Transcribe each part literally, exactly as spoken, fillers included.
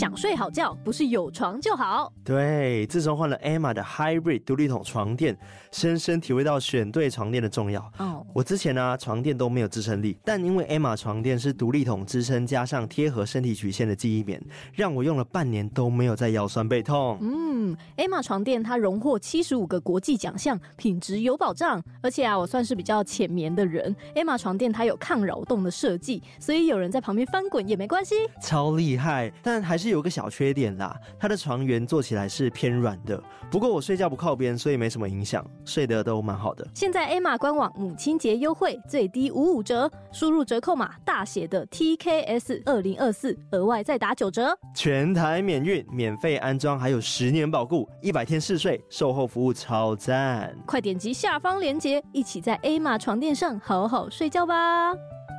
想睡好觉，不是有床就好。 对，自从换了 Emma 的 Hybrid 独立筒床垫，深深体会到选对床垫的重要。哦，我之前啊床垫都没有支撑力，但因为 Emma 床垫是独立筒支撑加上贴合身体曲线的记忆棉，让我用了半年都没有再腰酸背痛。 嗯 ，Emma 床垫它荣获七十五个国际奖项，品质有保障。而且啊，我算是比较浅眠的人 ，Emma 床垫它有抗扰动的设计，所以有人在旁边翻滚也没关系， 超厉害。但还是有个小缺点啦，它的床缘做起来是偏软的。不过我睡觉不靠边，所以没什么影响，睡得都蛮好的。 现在 Emma 官网母亲节优惠，最低五五折，输入折扣码大写的 T K S 二零二四，额外再打九折， 全台免运，免费安装，还有十年保固，一百天试睡，售后服务超赞！ 快点击下方链接，一起在 Emma 床垫上好好睡觉吧。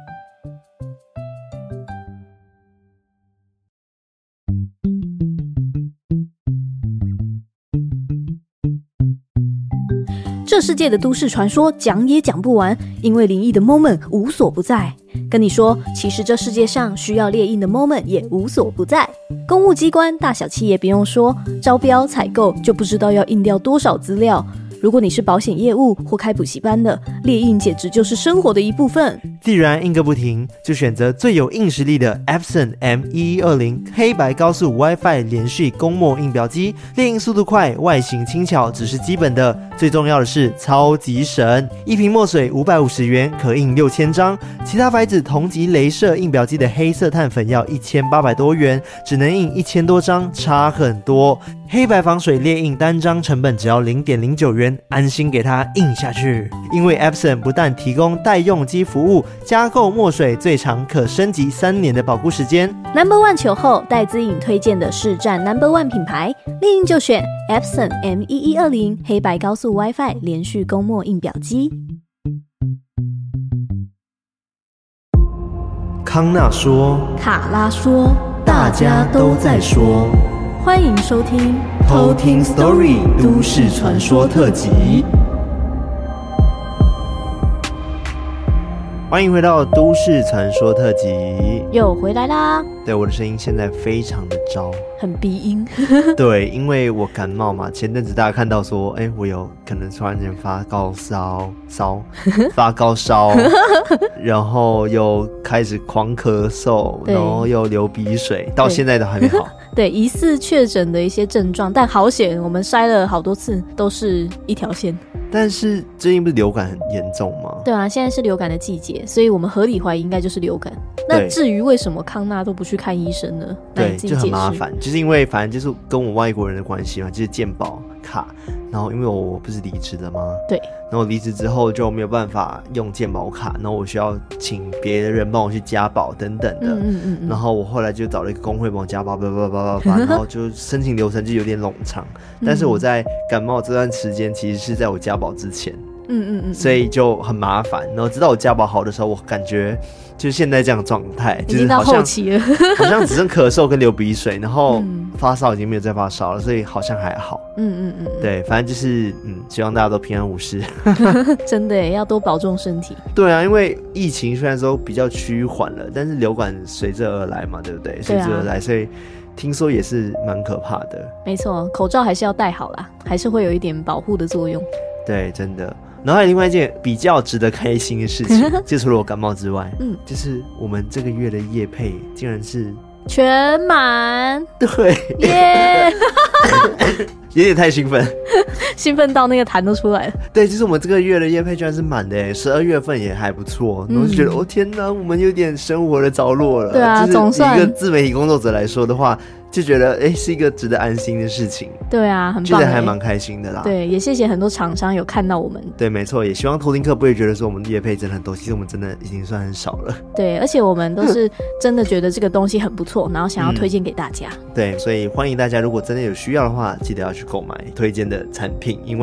这世界的都市传说讲也讲不完，因为灵异的 moment 无所不在。跟你说，其实这世界上需要列印的 moment 也无所不在。公务机关、大小企业不用说，招标采购就不知道要印掉多少资料。如果你是保险业务或开补习班的，列印简直就是生活的一部分。 既然印个不停，就选择最有硬实力的 Epson M 一一二零 黑白高速 WiFi 连续公墨印表机，列印速度快，外形轻巧，只是基本的，最重要的是超级省。一瓶墨水五百五十元可印六千张，其他牌子同级雷射印表机的黑色碳粉要一千八百多元，只能印一千多张，差很多。黑白防水列印单张成本只要 零点零九元，安心给它印下去。因为 Epson 不但提供代用机服务，加购墨水最长可升级三年的保固时间。 Number One 球后戴资颖推荐的市占 Number One 品牌，列印就选 Epson M 一一二零 黑白高速 WiFi 连续公墨印表机。 康纳说， 卡拉说， 大家都在说。 欢迎收听偷听 Story 都市传说特辑。欢迎回到都市传说特辑， 又回来啦。 对，我的声音现在非常的糟， 很鼻音。 对，因为我感冒嘛，前阵子大家看到说，哎，我有可能突然间发高烧，烧发高烧，然后又开始狂咳嗽，然后又流鼻水，到现在都还没好。 对，疑似确诊的一些症状，但好险，我们筛了好多次，都是一条线。 但是最近不是流感很严重吗？ 对啊，现在是流感的季节，所以我们合理怀疑应该就是流感。那至于为什么康纳都不去看医生呢？ 对，就很麻烦，就是因为反正就是跟我外国人的关系嘛，就是健保卡。然后因为我不是离职了吗？对。然后离职之后就没有办法用健保卡，然后我需要请别的人帮我去加保等等的。嗯嗯嗯。然后我后来就找了一个工会帮我加保，叭叭叭叭叭，然后就申请流程就有点冗长。但是我在感冒这段时间，其实是在我加保之前。嗯嗯嗯。所以就很麻烦。然后直到我加保好的时候，我感觉就是现在这样的状态， 已经到后期了， 好像只剩咳嗽跟流鼻水，然后发烧已经没有再发烧了，所以好像还好。嗯嗯嗯，对，反正就是嗯，希望大家都平安无事。 真的耶，要多保重身体。 对啊，因为疫情虽然说比较趋缓了，但是流感随之而来嘛，对不对？随之而来，所以听说也是蛮可怕的。 没错，口罩还是要戴好啦，还是会有一点保护的作用。 对，真的。然后还有另外一件比较值得开心的事情，就除了我感冒之外，嗯，就是我们这个月的业配竟然是全满。 对， 耶、 yeah! 有点太兴奋， 兴奋到那个痰都出来了。 对，就是我们这个月的业配居然是满的耶，十二月份也还不错，然后就觉得、嗯、哦天哪，我们有点生活的着落了。 对啊， 就是总算一个自媒体工作者来说的话，就觉得哎是一个值得安心的事情。 对啊，很棒， 觉得还蛮开心的啦。 对，也谢谢很多厂商有看到我们。 对，没错，也希望偷听客不会觉得说我们业配真的很多，其实我们真的已经算很少了。 对，而且我们都是真的觉得这个东西很不错，然后想要推荐给大家、嗯。 对，所以欢迎大家如果真的有需要的话，记得要去购买推荐的产品，因为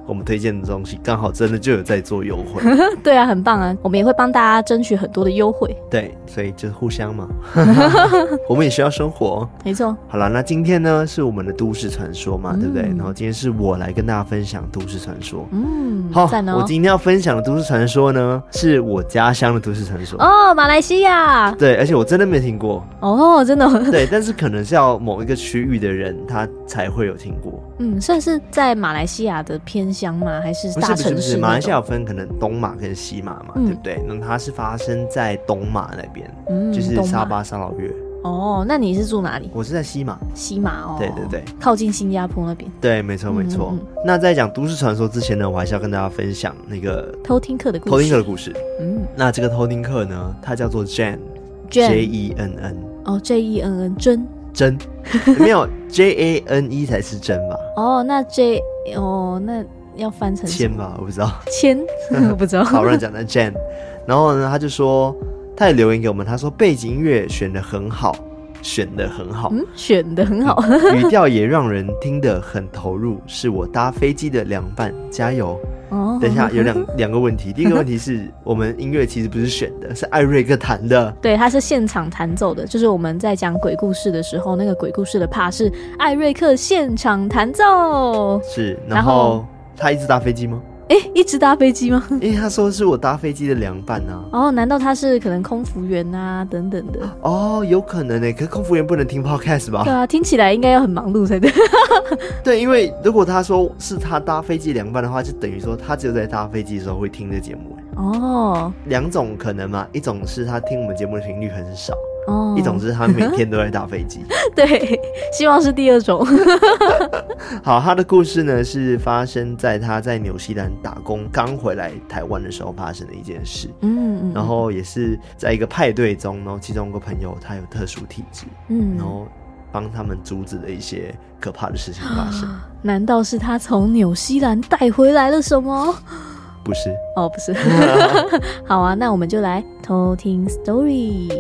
我们推荐的东西刚好真的就有在做优惠。 对啊，很棒啊，我们也会帮大家争取很多的优惠。 对，所以就是互相嘛。我们也需要生活。 没错。 好了，那今天呢是我们的都市传说嘛、嗯、对不对？然后今天是我来跟大家分享都市传说。嗯，好、哦、我今天要分享的都市传说呢是我家乡的都市传说。 哦，马来西亚。 对，而且我真的没听过。 哦，真的。 对，但是可能是要某一个区域的人他才会有听过。 嗯，算是在马来西亚的偏乡吗？还是大城市？不是不是， 马来西亚有分可能东马跟西马嘛、嗯、对不对？那它是发生在东马那边、嗯、就是沙巴沙劳越。哦，那你是住哪里？我是在西马。西马哦，对对对，靠近新加坡那边。对，没错没错、嗯嗯嗯。那在讲都市传说之前呢，我还是要跟大家分享那个偷听客的故事。 偷听客的故事。嗯，那这个偷听客呢，他叫做 Jen，J E N N。 哦 ，J E N N 真真没有 J A N E 才是真吧？ 哦，那 J 哦，那要翻成千吧？我不知道。 千我不知道。 好，让讲的 Jen， 然后呢，他就说。他也留言给我们，他说背景音乐选得很好，选得很好， 嗯，选得很好， 语调也让人听得很投入，是我搭飞机的凉拌，加油！哦，等一下有两两个问题，第一个问题是我们音乐其实不是选的，是艾瑞克弹的， 对，他是现场弹奏的，就是我们在讲鬼故事的时候，那个鬼故事的 part 是艾瑞克现场弹奏， 是，然后, 然后他一直搭飞机吗？ 哎，一直搭飞机吗？ 因为他说是我搭飞机的凉拌啊。 哦，难道他是可能空服员啊等等的？ 哦，有可能耶，可是空服员不能听 podcast 吧？ 对啊，听起来应该要很忙碌才对。 对，因为如果他说是他搭飞机凉拌的话，就等于说他只有在搭飞机的时候会听这个节目。哦，两种可能嘛，一种是他听我们节目的频率很少。哦，一种是他每天都在搭飞机。 对，希望是第二种。 好，他的故事呢是发生在他在纽西兰打工刚回来台湾的时候发生的一件事。嗯, 嗯，然后也是在一个派对中，然后其中一个朋友他有特殊体质，嗯，然后帮他们阻止了一些可怕的事情发生。 难道是他从纽西兰带回来了什么？ 不是。 哦，不是。好啊，那我们就来偷听 story。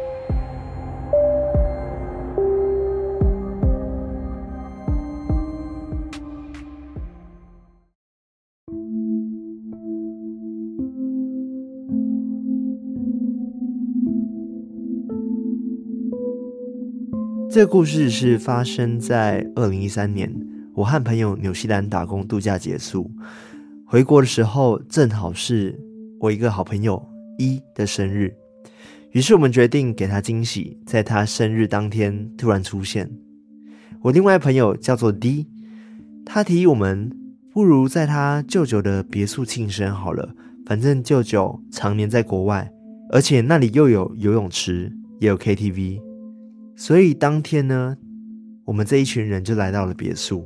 这个故事是发生在二零一三年，我和朋友纽西兰打工度假结束，回国的时候正好是我一个好朋友一的生日，于是我们决定给他惊喜，在他生日当天突然出现。我另外朋友叫做 D， 他提议我们不如在他舅舅的别墅庆生好了，反正舅舅常年在国外，而且那里又有游泳池也有 K T V，所以当天呢，我们这一群人就来到了别墅。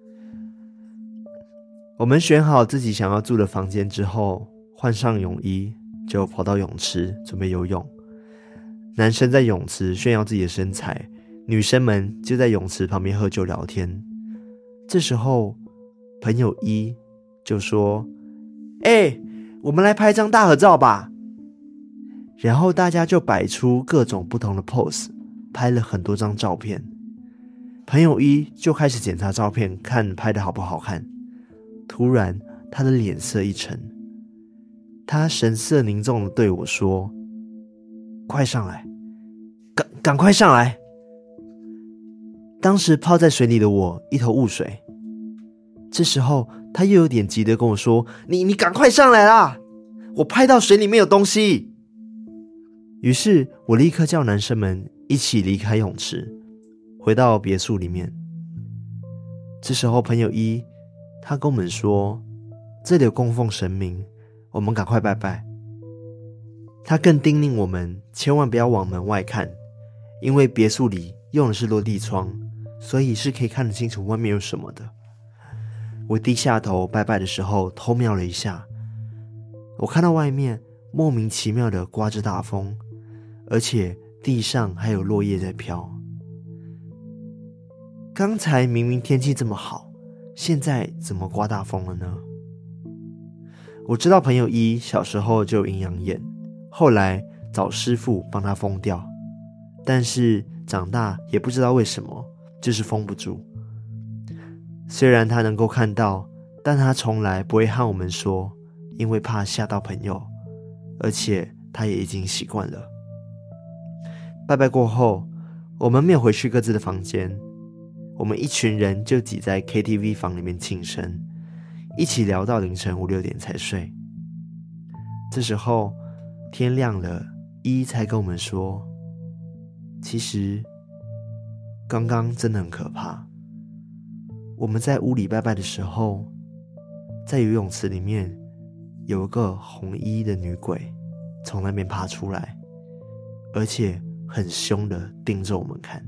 我们选好自己想要住的房间之后，换上泳衣，就跑到泳池准备游泳。男生在泳池炫耀自己的身材，女生们就在泳池旁边喝酒聊天。这时候，朋友一就说：“欸，我们来拍张大合照吧。”然后大家就摆出各种不同的 pose。拍了很多张照片，朋友一就开始检查照片，看拍得好不好看。突然他的脸色一沉，他神色凝重地对我说：“快上来，赶赶快上来！”当时泡在水里的我一头雾水，这时候他又有点急地跟我说：“你你赶快上来啦，我拍到水里面有东西。”于是我立刻叫男生们一起离开泳池，回到别墅里面。这时候朋友一他跟我们说，这里有供奉神明，我们赶快拜拜。他更叮咛我们千万不要往门外看，因为别墅里用的是落地窗，所以是可以看得清楚外面有什么的。我低下头拜拜的时候偷瞄了一下，我看到外面莫名其妙的刮着大风，而且地上还有落叶在飘。刚才明明天气这么好，现在怎么刮大风了呢？我知道朋友一小时候就有阴阳眼，后来找师傅帮他封掉，但是长大也不知道为什么就是封不住。虽然他能够看到， 但他从来不会和我们说因为怕吓到朋友，而且他也已经习惯了。拜拜过后，我们没有回去各自的房间，我们一群人就挤在 K T V 房里面庆生，一起聊到凌晨五六点才睡。这时候天亮了，依依才跟我们说，其实刚刚真的很可怕。我们在屋里拜拜的时候，在游泳池里面有一个红衣的女鬼从那边爬出来，而且很凶的盯着我们看。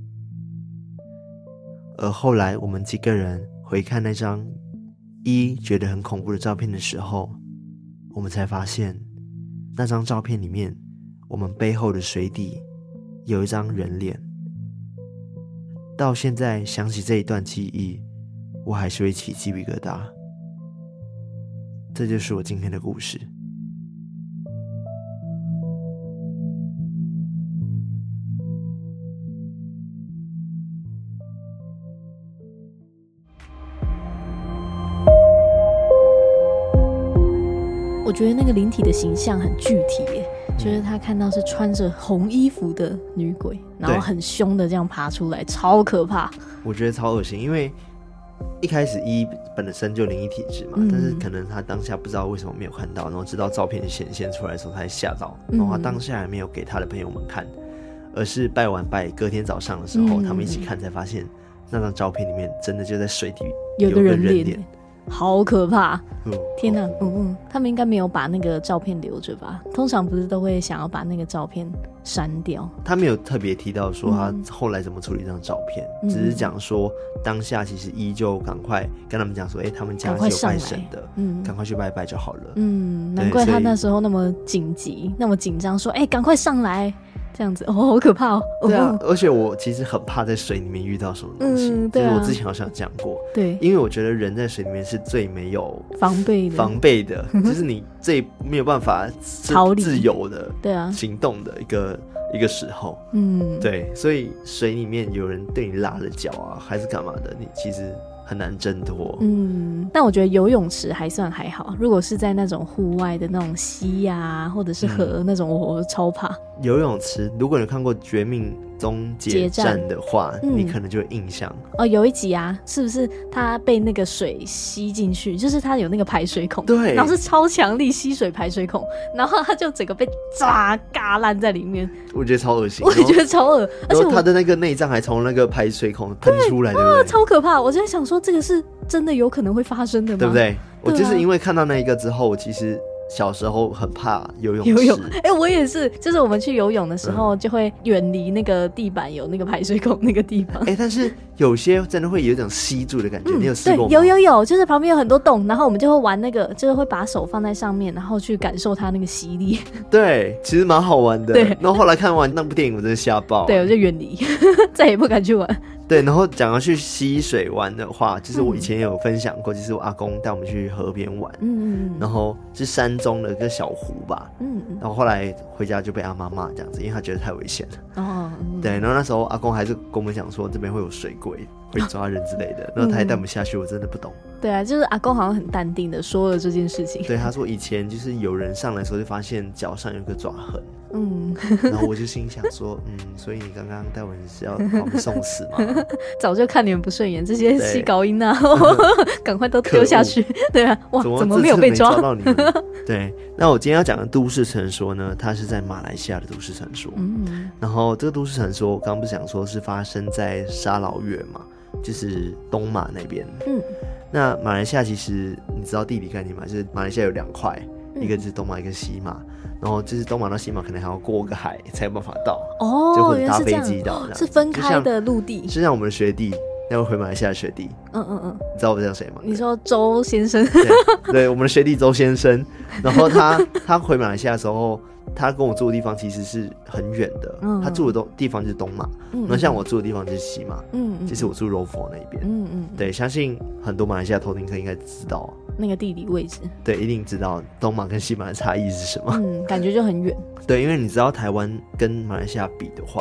而后来我们几个人回看那张依依觉得很恐怖的照片的时候，我们才发现那张照片里面我们背后的水底有一张人脸。到现在想起这一段记忆，我还是会起鸡皮疙瘩。这就是我今天的故事。 我觉得那个灵体的形象很具体耶，就是他看到是穿着红衣服的女鬼，然后很凶的这样爬出来，超可怕。 我觉得超恶心，因为一开始依依本身就灵异体质嘛、嗯，但是可能他当下不知道为什么没有看到，然后直到照片显现出来的时候，他才吓到，然后他当下还没有给他的朋友们看，而是拜完拜隔天早上的时候、嗯、他们一起看才发现那张照片里面真的就在水底有个人脸， 好可怕、嗯、天哪、 嗯嗯，他们应该没有把那个照片留着吧？通常不是都会想要把那个照片删掉。 他没有特别提到说他后来怎么处理这张照片、嗯、只是讲说当下其实依旧赶快跟他们讲说，哎、欸，他们家是有拜神的，嗯，赶快去拜拜就好了。 嗯，难怪他那时候那么紧急，那么紧张，说，哎、欸，赶快上来。这样子哦，好可怕哦！ 对啊，而且我其实很怕在水里面遇到什么东西。嗯，对啊，就是我之前好像讲过， 对， 因为我觉得人在水里面是最没有防备的， 防备的，就是你最没有办法逃离、 自由的， 对啊， 行动的一个一个时候。嗯，对，所以水里面有人对你拉了脚啊，还是干嘛的，你其实很难挣脱。 嗯，但我觉得游泳池还算还好，如果是在那种户外的那种溪啊或者是河、嗯、那种，我超怕。 游泳池如果你看过《绝命终结站》的话、嗯、你可能就有印象哦。有一集啊，是不是他被那个水吸进去，就是他有那个排水孔， 对， 然后是超强力吸水排水孔，然后他就整个被炸嘎烂在里面。 我觉得超恶心， 我也觉得超恶， 而且他的那个内脏还从那个排水孔喷出来，对不对、啊？ 超可怕！我就在想说，这个是真的有可能会发生的吗？ 对不对？我就是因为看到那一个之后，我其实小时候很怕游泳池。 游泳，哎、欸，我也是，就是我们去游泳的时候，就会远离那个地板有那个排水孔那个地方。 哎、欸，但是有些真的会有一种吸住的感觉，嗯、你有试过吗？ 对，有有有，就是旁边有很多洞，然后我们就会玩那个，就是会把手放在上面，然后去感受它那个吸力。 对，其实蛮好玩的。 对， 然后后来看完那部电影，我真的吓爆。 对，我就远离，再也不敢去玩。 对，然后讲要去溪水玩的话，就是我以前也有分享过，就是我阿公带我们去河边玩，嗯，然后是山中的一个小湖吧，嗯，然后后来回家就被阿妈骂这样子，因为他觉得太危险了。哦、嗯，对，然后那时候阿公还是跟我们讲说这边会有水鬼，会抓人之类的，然后他还带我们下去，我真的不懂。 对啊，就是阿公好像很淡定的说了这件事情。 对，他说以前就是有人上来的时候就发现脚上有个爪痕。嗯，然后我就心想说，嗯，所以你刚刚带我们是要把我们送死吗？ 早就看你们不顺眼，这些西高音啊，赶快都丢下去。对啊，哇，怎么没有被抓？ 抓到你们？对，那我今天要讲的都市传说呢，它是在马来西亚的都市传说。嗯，然后这个都市传说，我刚刚不是讲说是发生在沙劳越嘛，就是东马那边。嗯，那马来西亚其实你知道地理概念吗？就是马来西亚有两块。一个是东马，一个西马，然后就是东马到西马可能还要过个海才有办法到哦，就或者搭飞机到， 是分开的陆地， 就像我们的学弟，那位回马来西亚的学弟，嗯嗯嗯，你知道我叫谁吗？ 你说周先生， 对, 对，我们的学弟周先生，然后他他回马来西亚的时候，他跟我住的地方其实是很远的，嗯、他住的地方就是东马，嗯，那像我住的地方就是西马，嗯嗯，其实我住柔佛那边，嗯嗯，对，相信很多马来西亚偷听客应该知道那个地理位置， 对，一定知道东马跟西马的差异是什么， 嗯，感觉就很远， 对，因为你知道台湾跟马来西亚比的话，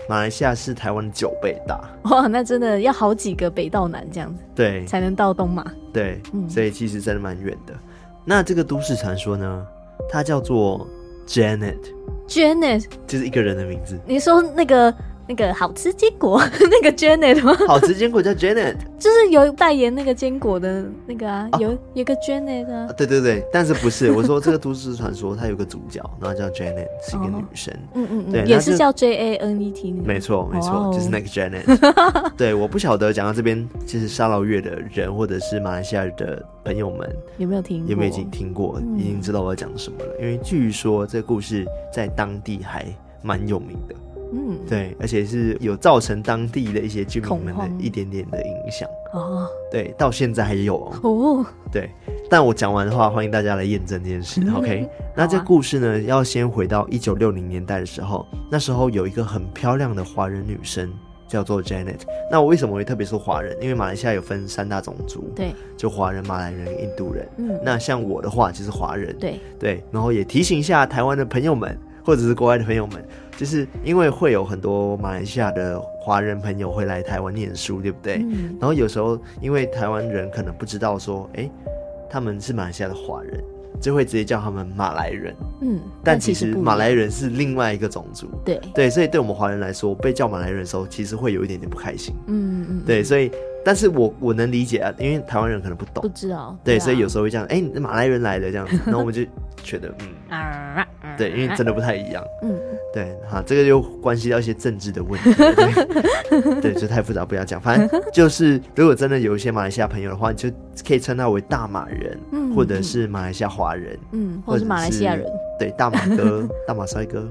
马来西亚是台湾的九倍大。 哇，那真的要好几个北到南这样子， 对， 才能到东马。 对、 嗯、 所以其实真的蛮远的。那这个都市传说呢，它叫做 Janet Janet 就是一个人的名字。 你说那个那个好吃坚果那个 Janet 吗？ 好吃坚果叫 Janet 就是有代言那个坚果的那个啊， 啊有有个 Janet 啊、 啊对对对，但是不是我说这个都市传说它有个主角，然后叫 Janet 是一个女生、哦、 嗯嗯对， 也是叫 J A N E T 没错没错、哦、就是那个 Janet 对，我不晓得讲到这边就是沙劳越的人或者是马来西亚的朋友们有没有听过， 有没有已经听过、嗯、已经知道我要讲什么了，因为据说这个故事在当地还蛮有名的。嗯，对，而且是有造成当地的一些居民们的一点点的影响哦。对，到现在还有哦。对，但我讲完的话，欢迎大家来验证这件事。嗯、OK， 那这故事呢，要先回到一九六零年代的时候，那时候有一个很漂亮的华人女生叫做 Janet。那我为什么会特别说华人？因为马来西亚有分三大种族，对，就华人、马来人、印度人。嗯，那像我的话就是华人，对对。然后也提醒一下台湾的朋友们，或者是国外的朋友们。就是因为会有很多马来西亚的华人朋友会来台湾念书，对不对？嗯、然后有时候因为台湾人可能不知道说，哎，他们是马来西亚的华人，就会直接叫他们马来人。嗯，但其实马来人是另外一个种族。对对，所以对我们华人来说，被叫马来人的时候，其实会有一点点不开心。嗯嗯，对，所以。但是我我能理解啊，因为台湾人可能不懂， 不知道， 对， 对啊、 所以有时候会这样，哎，马来人来的这样子，然后我们就觉得，嗯，对，因为真的不太一样，嗯，对，好，这个又关系到一些政治的问题，对，对，就太复杂，不要讲，反正就是如果真的有一些马来西亚朋友的话，你就可以称他为大马人，嗯，或者是马来西亚华人， 嗯，或者是马来西亚人， 对，大马哥，大马帅哥，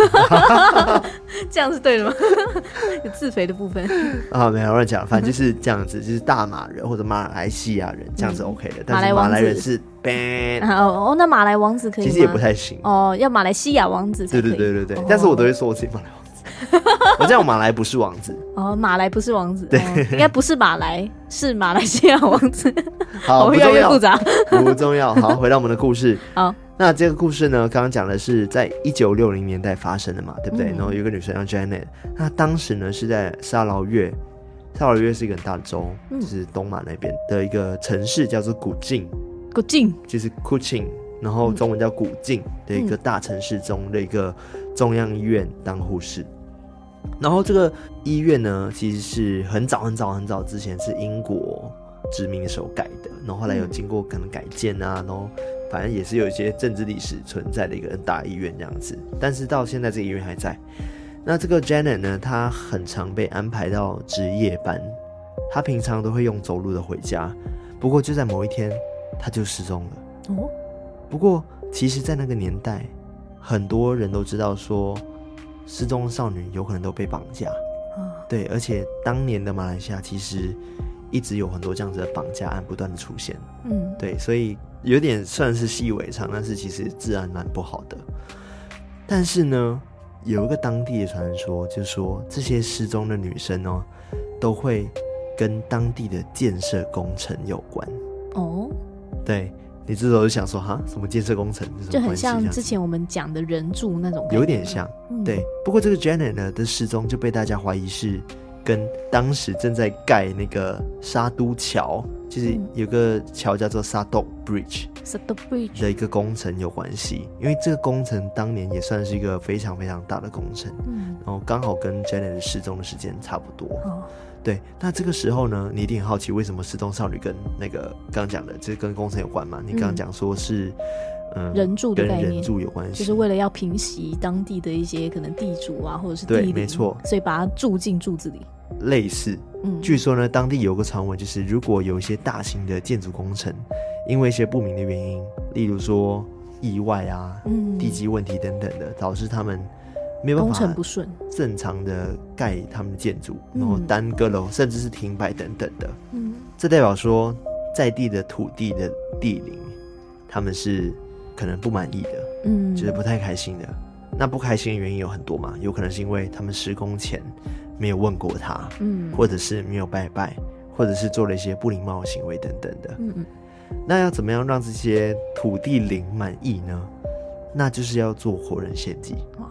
这样是对的吗？有自肥的部分啊，没有乱讲，反正就是这样子，就是大马人或者马来西亚人这样子 OK 的，嗯、但是马来人是 ban 哦，那马来王子可以吗？ 其实也不太行哦，要马来西亚王子才可以。 对对对对对，哦、但是我都会说我自己马来王子，我这样马来不是王子哦，马来不是王子，对，哦、应该不是马来，是马来西亚王子。 好， 越来越复杂， 不重要。好，回到我们的故事。 好。 那这个故事呢，刚刚讲的是在一九六零年代发生的嘛，对不对？嗯、然后有一个女生叫 Janet， 那当时呢是在沙劳越，沙劳越是一个很大的州，嗯、就是东马那边的一个城市，叫做古晋， 古晋就是 Kuching， 然后中文叫古晋的一个大城市中的一个中央医院当护士。然后这个医院呢，其实是很早很早很早之前是英国殖民的时候改的，然后后来有经过可能改建啊，然后。反正也是有一些政治历史存在的一个大医院这样子，但是到现在这个医院还在。那这个 Janet 呢，她很常被安排到值夜班，她平常都会用走路的回家，不过就在某一天，她就失踪了。哦，不过其实在那个年代，很多人都知道说，失踪的少女有可能都被绑架。嗯、对，而且当年的马来西亚其实一直有很多这样子的绑架案不断的出现。嗯，对，所以。有点算是习以为常，但是其实治安蛮不好的。但是呢，有一个当地的传说，就是说这些失踪的女生哦，都会跟当地的建设工程有关。哦，对，你这时候就想说，哈，什么建设工程？ 就很像之前我们讲的人柱那种， 有点像。嗯、对，不过这个 Janet 呢的失踪就被大家怀疑是跟当时正在盖那个沙都桥。就是有个桥叫做 Sadok Bridge 的一个工程有关系，因为这个工程当年也算是一个非常非常大的工程，嗯、然后刚好跟 Janet 的失踪的时间差不多。哦、对，那这个时候呢，你一定很好奇为什么失踪少女跟那个刚刚讲的，这跟工程有关嘛？你刚刚讲说是。嗯， 人柱的概念， 跟人柱有关系， 就是为了要平息当地的一些可能地主啊，或者是地灵， 对，没错， 所以把它住进柱子里。 类似，嗯，据说呢，当地有个传闻，就是如果有一些大型的建筑工程，因为一些不明的原因，例如说意外啊、嗯、地基问题等等的，导致他们没有办法工程不顺， 正常的盖他们的建筑，然后耽搁了，甚至是停摆等等的。嗯，这代表说在地的土地的地灵，他们是。可能不满意的，嗯，就是不太开心的。那不开心的原因有很多嘛，有可能是因为他们施工前没有问过他，嗯，或者是没有拜拜，或者是做了一些不礼貌的行为等等的。嗯嗯。那要怎么样让这些土地灵满意呢？那就是要做活人献祭。哇，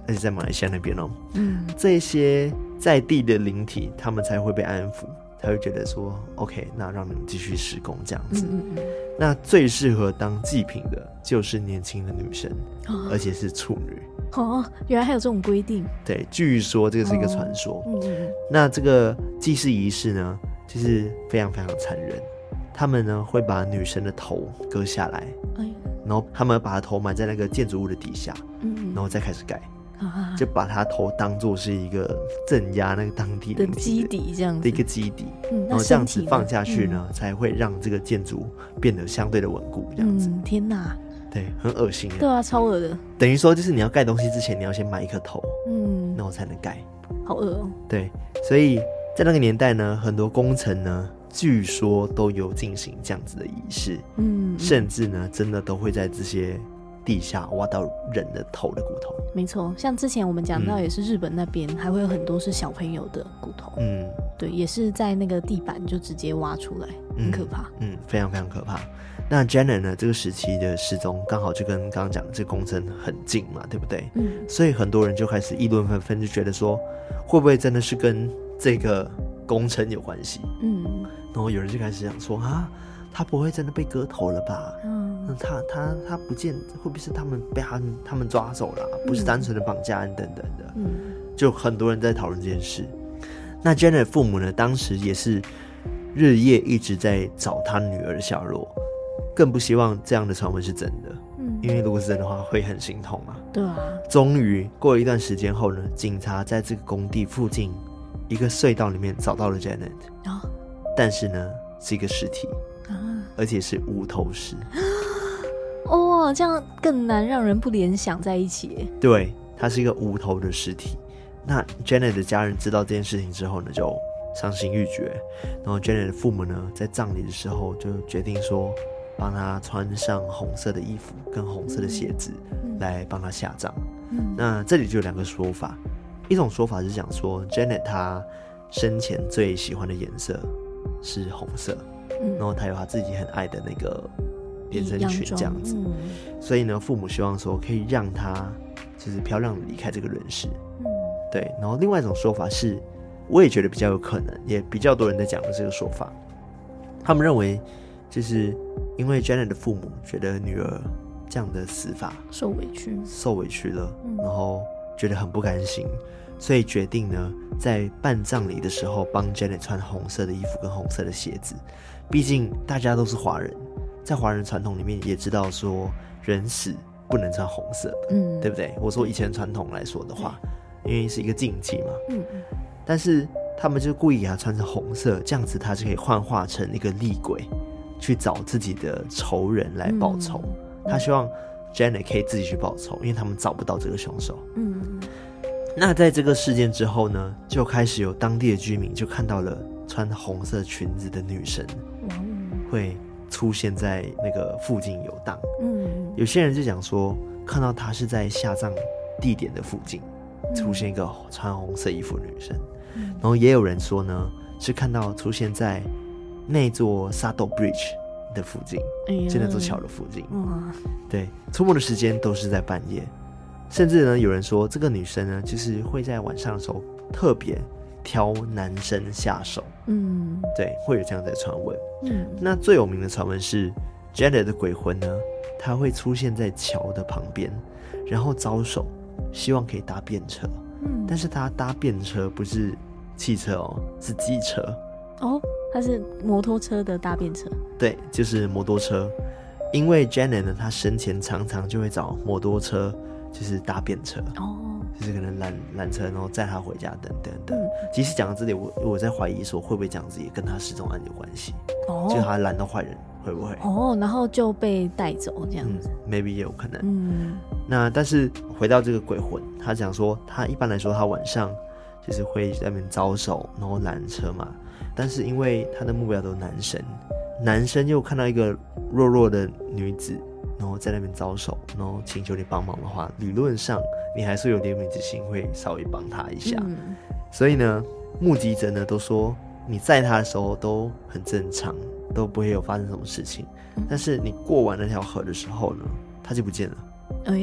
而且在马来西亚那边哦， 嗯， 这些在地的灵体，他们才会被安抚，才会觉得说 OK， 那让你们继续施工这样子。 嗯嗯嗯， 那最适合当祭品的就是年轻的女生， 哦而且是处女。 哦，原来还有这种规定。 对，据说这个是一个传说。 嗯嗯嗯， 那这个祭祀仪式呢，就是非常非常残忍。他们呢会把女生的头割下来， 哎， 然后他们把她头埋在那个建筑物的底下， 嗯， 然后再开始盖， 啊， 就把她头当作是一个镇压那个当地的的基底这样子的一个基底， 嗯， 然那后这样子身体呢放下去呢，才会让这个建筑变得相对的稳固，这样子。 嗯，天哪， 对，很恶心耶。 对啊，超恶的， 等于说就是你要盖东西之前，你要先埋一颗头， 嗯， 然后才能盖。 好恶哦， 对，所以在那个年代呢，很多工程呢，据说都有进行这样子的仪式， 嗯， 甚至呢，真的都会在这些地下挖到人的头的骨头。 没错，像之前我们讲到也是日本那边、嗯、还会有很多是小朋友的骨头， 嗯， 对，也是在那个地板就直接挖出来，很可怕， 嗯，嗯非常非常可怕。那 Janet 呢，这个时期的失踪刚好就跟刚刚讲的这个工程很近嘛，对不对？ 嗯， 所以很多人就开始议论纷纷，就觉得说会不会真的是跟这个工程有关系？嗯，然后有人就开始想说啊，他不会真的被割头了吧？嗯，那他他他不见，会不会是他们被他们他们抓走了、啊？不是单纯的绑架案等等的。嗯，就很多人在讨论这件事。那 Janet 的父母呢，当时也是日夜一直在找他女儿的下落，更不希望这样的传闻是真的。嗯，因为如果是真的话，会很心痛嘛。 对啊。终于过了一段时间后呢，警察在这个工地附近一个隧道里面找到了 Janet，、哦、但是呢是一个尸体。而且是无头尸哦，这样更难让人不联想在一起耶。 对，它是一个无头的尸体。那 Janet 的家人知道这件事情之后呢，就伤心欲绝。然后 Janet 的父母呢，在葬礼的时候就决定说，帮她穿上红色的衣服跟红色的鞋子，嗯、来帮她下葬。嗯、那这里就有两个说法，一种说法是讲说 Janet 她生前最喜欢的颜色是红色。然后他有他自己很爱的那个连身裙这样子、嗯、所以呢父母希望说可以让他就是漂亮的离开这个人世、嗯、对。然后另外一种说法是，我也觉得比较有可能，也比较多人在讲的这个说法，他们认为就是因为 Janet 的父母觉得女儿这样的死法受委屈受委屈了、嗯、然后觉得很不甘心，所以决定呢在办葬礼的时候帮 Janet 穿红色的衣服跟红色的鞋子。毕竟大家都是华人，在华人传统里面也知道说人死不能穿红色的，嗯，对不对？我说以前传统来说的话，因为是一个禁忌嘛，嗯，但是他们就故意给他穿成红色，这样子他就可以幻化成一个厉鬼，去找自己的仇人来报仇。嗯、他希望 Janet 可以自己去报仇，因为他们找不到这个凶手。嗯，那在这个事件之后呢，就开始有当地的居民就看到了穿红色裙子的女神会出现在那个附近游荡。嗯，有些人就讲说看到她是在下葬地点的附近出现一个穿红色衣服的女生、嗯、然后也有人说呢是看到出现在那座 Saddle Bridge 的附近、哎、就那座桥的附近。对，出没的时间都是在半夜，甚至呢有人说这个女生呢就是会在晚上的时候特别挑男生下手。嗯，对，会有这样的传闻。嗯，那最有名的传闻是 Janet 的鬼魂呢，她会出现在桥的旁边，然后招手，希望可以搭便车。嗯，但是她搭便车不是汽车哦，是机车。 哦，它是摩托车的搭便车。 对，就是摩托车。因为 Janet 呢，她生前常常就会找摩托车，就是搭便车。哦。就是可能拦拦车，然后载他回家等等等。嗯、其实讲到这里，我我在怀疑说会不会这样子也跟他失踪案有关系？哦，就是他拦到坏人，会不会？ 哦，然后就被带走这样子、 嗯、，maybe 也有可能。嗯，那但是回到这个鬼魂，他讲说，他一般来说他晚上就是会在那边招手，然后拦车嘛。但是因为他的目标都是男生，男生又看到一个弱弱的女子，然后在那边招手，然后请求你帮忙的话，理论上你还是有怜悯之心，会稍微帮他一下、嗯、所以呢目击者呢都说你载他的时候都很正常，都不会有发生什么事情、嗯、但是你过完那条河的时候呢他就不见了。哎，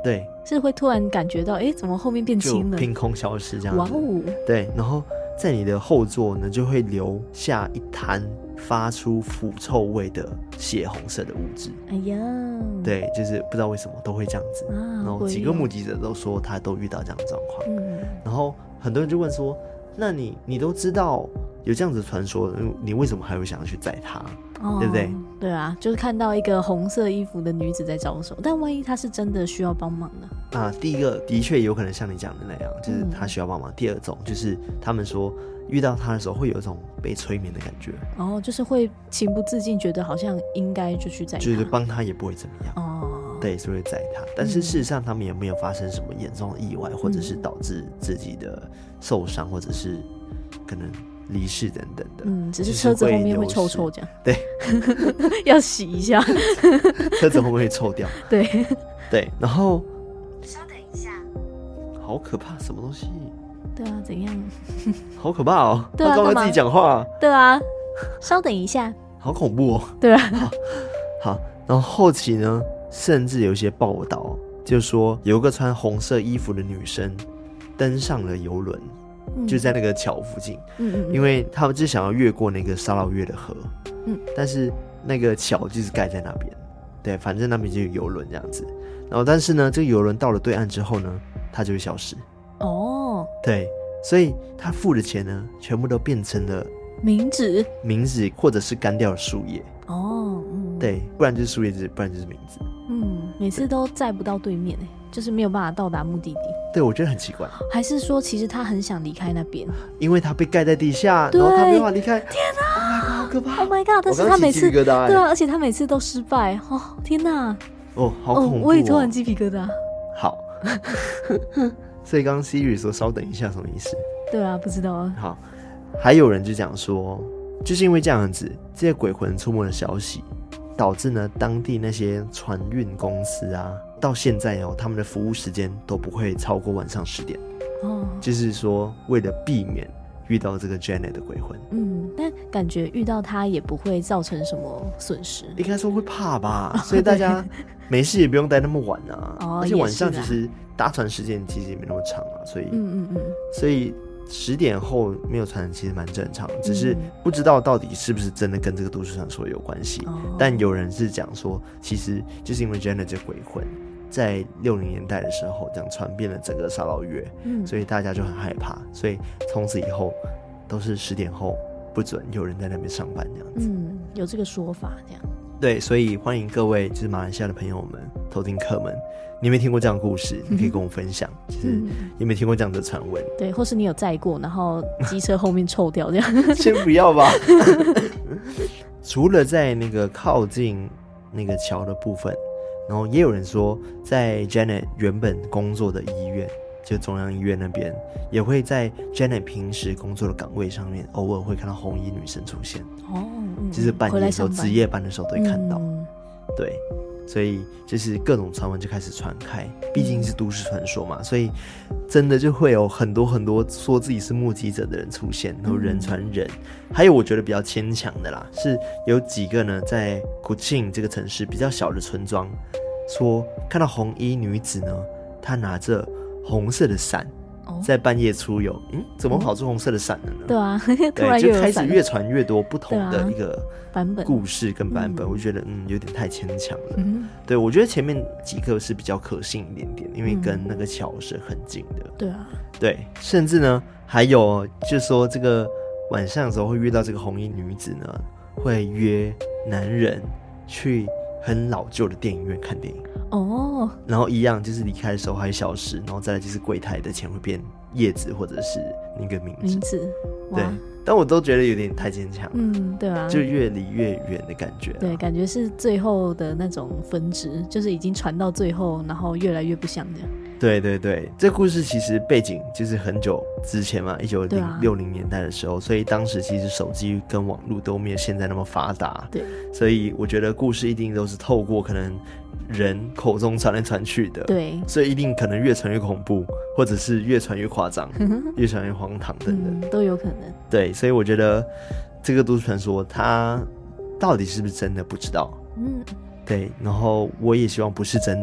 对， 是会突然感觉到，哎，怎么后面变轻了？ 就凭空消失这样子。 哇哦！ 对，然后在你的后座呢，就会留下一滩发出腐臭味的血红色的物质。 哎呀， 对，就是不知道为什么都会这样子。 啊， 然后几个目击者都说他都遇到这样的状况。 嗯， 然后很多人就问说，那你你都知道有这样子的传说，你为什么还会想要去载他？哦，对不对？ 对啊，就是看到一个红色衣服的女子在招手，但万一她是真的需要帮忙呢？ 啊，第一个的确有可能像你讲的那样，就是他需要帮忙。嗯、第二种就是他们说遇到他的时候会有一种被催眠的感觉， 哦，就是会情不自禁觉得好像应该就去载他， 就是帮他也不会怎么样。哦，对，所以会载他，但是事实上他们也没有发生什么严重的意外，嗯、或者是导致自己的受伤，或者是可能离世等等的。 嗯，只是车子后面会臭臭这样。 对， 要洗一下， 车子后面会臭掉。 对对，然后稍等一下， 好可怕，什么东西？ 对啊，怎样？ 好可怕哦！ 对啊， 他干嘛自己讲话？ 对啊，稍等一下， 好恐怖哦！ 对啊， 好，好，然后后期呢，甚至有一些报道，就说有一个穿红色衣服的女生登上了游轮。嗯、就在那个桥附近，嗯嗯嗯，因为他们就想要越过那个沙劳越的河，嗯，但是那个桥就是盖在那边，对，反正那边就有游轮这样子。然后，但是呢，这个游轮到了对岸之后呢，它就会消失。哦，对，所以他付的钱呢，全部都变成了冥纸、 冥纸或者是干掉的树叶。哦，嗯，对，不然就是树叶子，不然就是冥纸。 嗯，每次都载不到对面哎，就是没有办法到达目的地。 对，我觉得很奇怪。 还是说，其实他很想离开那边， 因为他被盖在地下，然后他没办法离开。 天哪 ！Oh my god， 好可怕 ！Oh my god！但是他每次对啊，而且他每次都失败。哦，天哪！ 哦，好恐怖、哦哦！我也突然鸡皮疙瘩。 好，所以刚刚 Siri 说稍等一下什么意思？ 对啊，不知道啊。 好，还有人就讲说，就是因为这样子，这些鬼魂出没的消息，导致呢当地那些船运公司啊。到现在哦，他们的服务时间都不会超过晚上十点。哦，就是说为了避免遇到这个 Janet 的鬼魂。嗯， 但感觉遇到他也不会造成什么损失。 应该说会怕吧，所以大家没事也不用待那么晚啊。哦，而且晚上其实搭船时间其实也没那么长啊，所以嗯嗯嗯，所以十点后没有船其实蛮正常，只是不知道到底是不是真的跟这个都市传说有关系。哦，但有人是讲说，其实就是因为 Janet 这鬼魂。在六零年代的时候，这样传遍了整个沙劳越，嗯，所以大家就很害怕，所以从此以后都是十点后不准有人在那边上班这样子。 嗯，有这个说法这样。 对，所以欢迎各位就是马来西亚的朋友们、偷听客们，你有没有听过这样的故事？你可以跟我分享。其实你有没有听过这样的传闻？ 对，或是你有载过，然后机车后面臭掉这样？ 先不要吧。除了在那个靠近那个桥的部分。然后也有人说，在 Janet 原本工作的医院，就中央医院那边，也会在 Janet 平时工作的岗位上面，偶尔会看到红衣女生出现。哦，嗯、就是半夜的时候、值夜班的时候都会看到。嗯、对，所以就是各种传闻就开始传开，毕竟是都市传说嘛，所以真的就会有很多很多说自己是目击者的人出现，然后人传人。嗯、还有我觉得比较牵强的啦，是有几个呢，在 Kuching 这个城市比较小的村庄。说看到红衣女子呢，她拿着红色的伞，在半夜出游。嗯，怎么跑出红色的伞了呢？ 对啊，突然对，就开始越传越多不同的一个版本、 故事跟版本。我觉得嗯有点太牵强了。嗯，对，我觉得前面几个是比较可信一点点，因为跟那个桥是很近的。 对啊， 对，甚至呢还有就说这个晚上的时候会遇到这个红衣女子呢，会约男人去。很老旧的电影院看电影哦，然后一样就是离开的时候还消失，然后再来就是柜台的钱会变叶子或者是那个名字， 名字对，但我都觉得有点太坚强了， 嗯，对啊， 就越离越远的感觉， 对，感觉是最后的那种分支，就是已经传到最后，然后越来越不像这样。 对对对，这故事其实背景就是很久之前嘛，一九六零年代的时候，所以当时其实手机跟网络都没有现在那么发达， 对， 所以我觉得故事一定都是透过可能人口中传来传去的， 对， 所以一定可能越传越恐怖，或者是越传越夸张，越传越荒唐等等、 嗯，都有可能。 对，所以我觉得这个都市传说它到底是不是真的不知道，嗯，对，然后我也希望不是真的。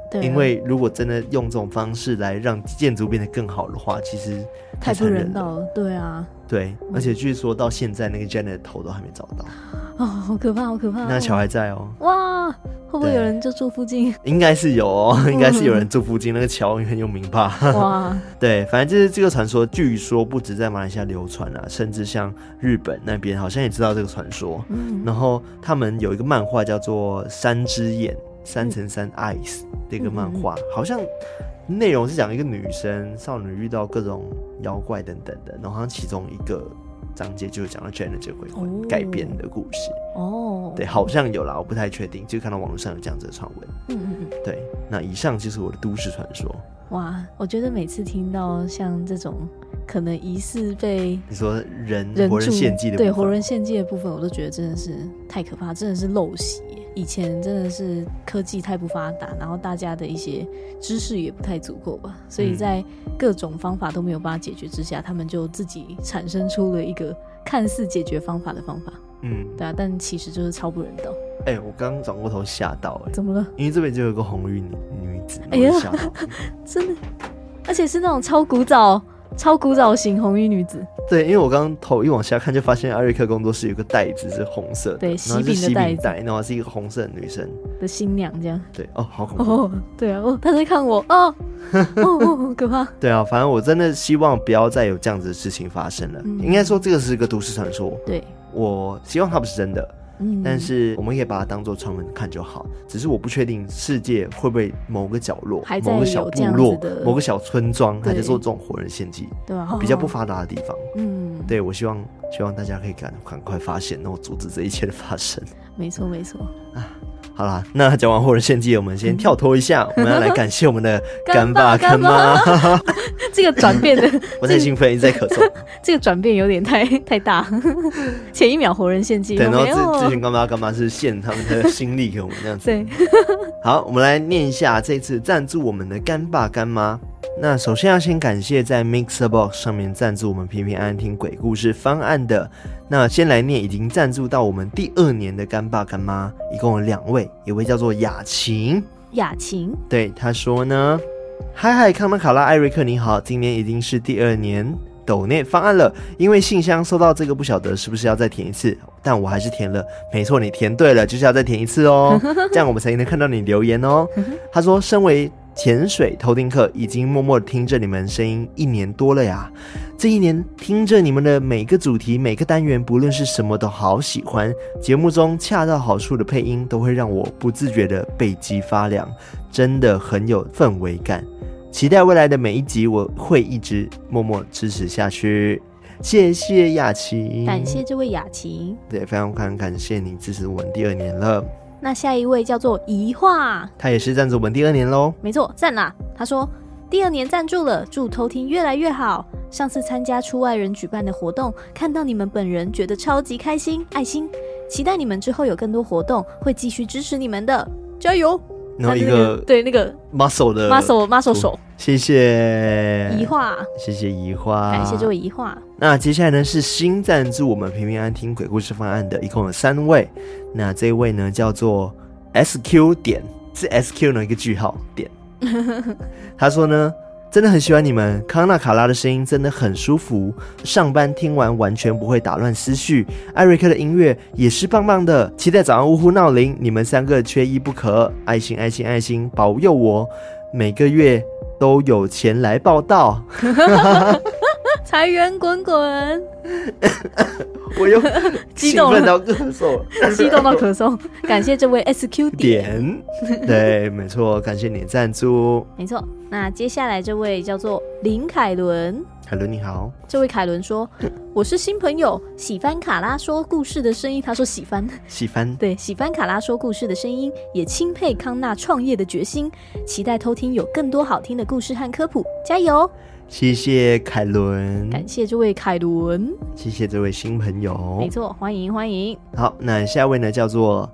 对、啊， 因为如果真的用这种方式来让建筑变得更好的话，其实太不残忍人道了。对啊， 对，而且据说到现在那个 Janet 的头都还没找到。 哦，好可怕，好可怕、哦！ 那桥还在哦。 哇，会不会有人就住附近？ 应该是有哦，应该是有人住附近，那个桥很有名吧？ 哇， 对，反正就是这个传说，据说不止在马来西亚流传啊，甚至像日本那边好像也知道这个传说。嗯，然后他们有一个漫画叫做《山之眼》，三乘三 Ice 的一个漫画，嗯、好像内容是讲一个女生少女遇到各种妖怪等等的，然后好像其中一个章节就是讲到 Janet 这回魂改编的故事哦，对，好像有啦，我不太确定，就看到网络上有这样子的传闻。嗯嗯嗯，对，那以上就是我的都市传说。 哇，我觉得每次听到像这种可能疑似被你说人活人献祭的部分， 对，活人献祭的部分，我都觉得真的是太可怕，真的是陋习。以前真的是科技太不发达，然后大家的一些知识也不太足够吧，所以在各种方法都没有办法解决之下，他们就自己产生出了一个看似解决方法的方法。嗯，对啊，但其实就是超不人道。 哎、欸，我刚刚转过头吓到、欸， 怎么了？ 因为这边就有个红衣女女子， 哎呀， 吓到， 真的，而且是那种超古早、超古早型红衣女子。 对，因为我刚刚头一往下看，就发现艾瑞克工作室有个袋子是红色的， 对， 喜饼的袋子， 然后是一个红色的女生的新娘这样。 对，哦，好恐怖。 哦，对啊，哦，他在看我，哦，哦，好可怕。 对啊，反正我真的希望不要再有这样子的事情发生了。嗯、应该说这个是个都市传说， 对， 我希望它不是真的。嗯，但是我们可以把它当作传闻看就好，只是我不确定世界会不会某个角落、某个小部落、某个小村庄还在做这种活人献祭， 对啊， 比较不发达的地方。嗯，对，我希望希望大家可以赶赶快发现，然后阻止这一切的发生。 没错，没错。啊， 好啦，那讲完活人献祭，我们先跳脱一下，我们要来感谢我们的干爸干妈。 这个转变的， 我太兴奋，一直在咳嗽。 这个转变有点太太大。前一秒活人献祭， 对，然后这这群干爸干妈是献他们的心力给我们这样子。 对， 好，我们来念一下这次赞助我们的干爸干妈。那首先要先感谢在 Mixerbox 上面赞助我们平平安安听鬼故事方案的。那先来念已经赞助到我们第二年的干爸干妈，一共有两位，一位叫做雅琴。 雅琴， 对，他说呢，嗨嗨，康纳卡拉艾瑞克你好，今年已经是第二年抖内方案了，因为信箱收到这个不晓得是不是要再填一次，但我还是填了。没错，你填对了，就是要再填一次哦，这样我们才能看到你留言哦。他说，身为潜水偷听客，已经默默听着你们声音一年多了呀。这一年听着你们的每个主题每个单元，不论是什么都好喜欢，节目中恰到好处的配音都会让我不自觉的背脊发凉，真的很有氛围感。期待未来的每一集，我会一直默默支持下去。谢谢雅琪， 感谢这位雅琪， 对，非常感感谢你支持我们第二年了。 那下一位叫做怡化， 他也是赞助我们第二年咯。 没错，赞啦。他说第二年赞助了，祝偷听越来越好。上次参加出外人举办的活动，看到你们本人觉得超级开心，爱心。期待你们之后有更多活动，会继续支持你们的，加油。 然后一个对那个 muscle 的 muscle muscle 手， 谢谢怡化， 谢谢怡化， 感谢这位怡化。 那接下来呢是新赞助我们平平安听鬼故事方案的，一共有三位。那这一位呢叫做 S Q 点，是 S Q 呢一个句号点。他说呢，真的很喜欢你们，康纳卡拉的声音真的很舒服，上班听完完全不会打乱思绪，艾瑞克的音乐也是棒棒的，期待早上呜呼闹铃，你们三个缺一不可，爱心爱心爱心，保佑我每个月都有钱来报到。 财源滚滚。 我又兴奋到咳嗽， 激动到咳嗽。感谢这位 S Q 点， 对，没错，感谢你的赞助。 没错，那接下来这位叫做林凯伦。 凯伦你好， 这位凯伦说，我是新朋友，喜欢卡拉说故事的声音。他说喜欢喜欢对喜欢卡拉说故事的声音，也钦佩康纳创业的决心，期待偷听有更多好听的故事和科普，加油。 谢谢凯伦， 感谢这位凯伦， 谢谢这位新朋友。 没错，欢迎欢迎。 好，那下一位呢叫做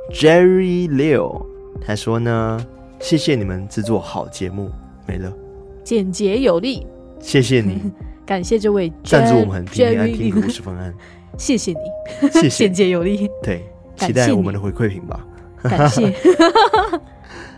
Jerry Liu， 他说呢，谢谢你们制作好节目，没了， 简洁有力， 谢谢你。 感谢这位赞助我们平平安听故事方案， 谢谢你， 谢谢， 简洁有力。 对，期待我们的回馈品吧。 感谢。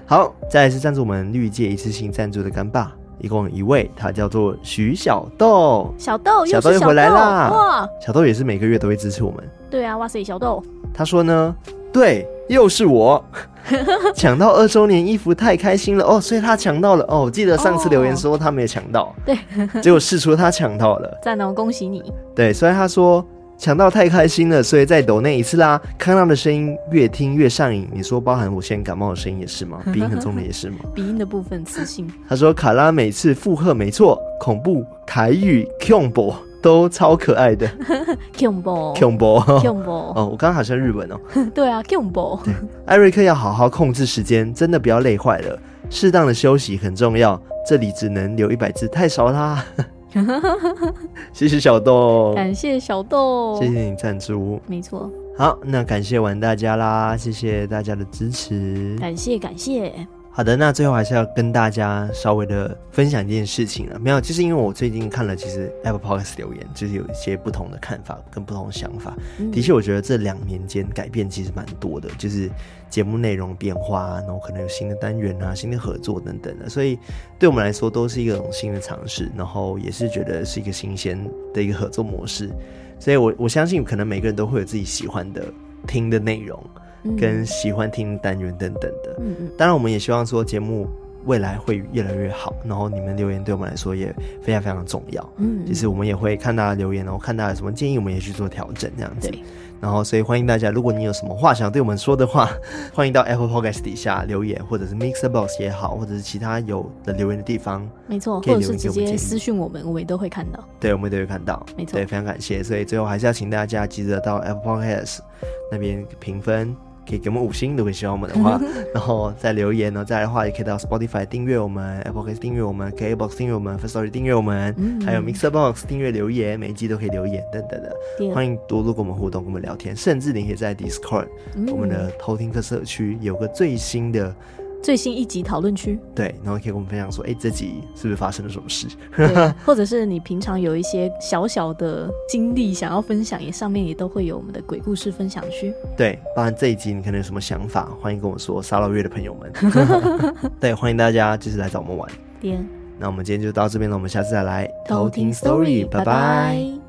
好，再来是赞助我们绿界一次性赞助的干爸，一共有一位，他叫做徐小豆。 小豆， 小豆又回来啦！ 哇， 小豆也是每个月都会支持我们。 对啊，哇塞，小豆。 他说呢，对，又是我抢到二周年衣服太开心了哦，所以他抢到了哦。我记得上次留言说他没有抢到， 对， 结果试出他抢到了， 赞哦，恭喜你。 对，所以他说抢到太开心了，所以再抖内一次啦。康纳的声音越听越上瘾，你说包含我现在感冒的声音也是吗？鼻音很重的也是吗？ 鼻音的部分磁性。 他说卡拉每次附和没错，恐怖、台语、恐怖都超可爱的。 恐怖， 恐怖， 恐怖。 哦，我刚刚好像日文哦。 对啊，恐怖。 对，艾瑞克要好好控制时间，真的不要累坏了，适当的休息很重要。这里只能留一百字，太少啦。谢谢小豆， 感谢小豆， 谢谢你赞助， 没错。 好，那感谢完大家啦，谢谢大家的支持， 感谢感谢。 好的，那最后还是要跟大家稍微的分享一件事情了。没有，就是因为我最近看了，其实 Apple Podcast 留言，就是有一些不同的看法跟不同的想法。嗯、的确，我觉得这两年间改变其实蛮多的，就是节目内容变化，然后可能有新的单元啊、新的合作等等的，所以对我们来说都是一种新的尝试，然后也是觉得是一个新鲜的一个合作模式。所以我我相信，可能每个人都会有自己喜欢的听的内容。跟喜欢听单元等等的，嗯嗯，当然我们也希望说节目未来会越来越好，然后你们留言对我们来说也非常非常重要，嗯，就是我们也会看大家留言，然后看大家有什么建议，我们也去做调整这样子。然后所以欢迎大家，如果你有什么话想对我们说的话，欢迎到 Apple Podcast 底下留言，或者是 Mixer Box 也好，或者是其他有的留言的地方， 没错，或者是直接私讯我们，我们也都会看到。 对，我们都会看到，没错，对，非常感谢。所以最后还是要请大家记得到 Apple Podcast 那边评分。可以给我们五星，如果喜欢我们的话，然后再留言，然后再来的话，也可以到 Spotify 订阅我们 ，Apple Podcast 订阅我们 ，K Box 订阅我们 ，First Story 订阅我们，嗯、还有 Mixer Box 订阅留言，每一集都可以留言等等的，欢迎多多跟我们互动，跟我们聊天，甚至你可以在 Discord、嗯、我们的偷听客社区有个最新的。 最新一集讨论区， 对，然后可以跟我们分享说，哎，这集是不是发生了什么事？ 对，或者是你平常有一些小小的经历想要分享，也上面也都会有我们的鬼故事分享区。 对，包含这一集你可能有什么想法，欢迎跟我说。沙捞越的朋友们，对，欢迎大家就是来找我们玩。 对， 那我们今天就到这边了，我们下次再来偷听 story， 拜拜。